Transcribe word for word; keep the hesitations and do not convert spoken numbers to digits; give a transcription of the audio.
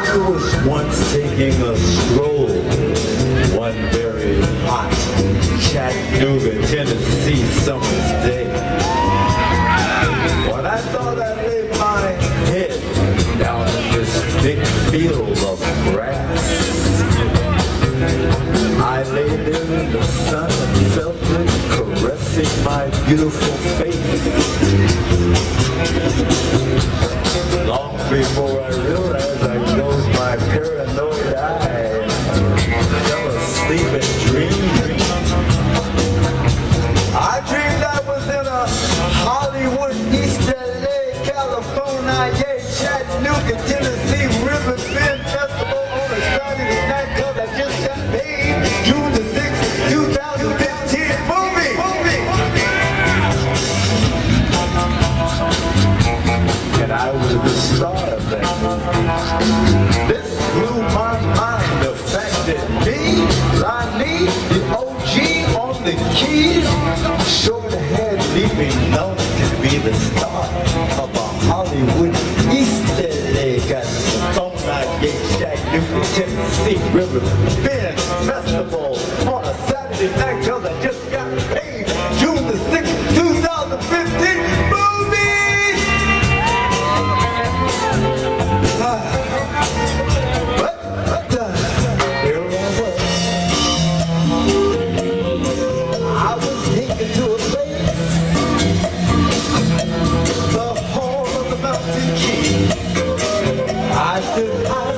I was once taking a stroll one very hot Chattanooga, Tennessee summer's day. When I thought I laid my head down in this big field of grass, I lay there in the sun and felt it caressing my beautiful face. Long before I realized I closed my paranoid eye and fell asleep and dreamed. I dreamed I was in a Hollywood, East L A, California, yeah, Chattanooga, Tennessee, River Bend Festival on a Saturday night cause I just got paid June the sixth, two thousand fifteen. Movie! Movie! And I was the star of that movie. This blew my mind, the fact that me, Lonnie, the O G on the keys, sure had me been known to be the star of a Hollywood East L A California, yeah, Chattanooga, Tennessee, River Bend Festival on a Saturday night cause I just got paid June the sixth, two thousand fifteen. I stood high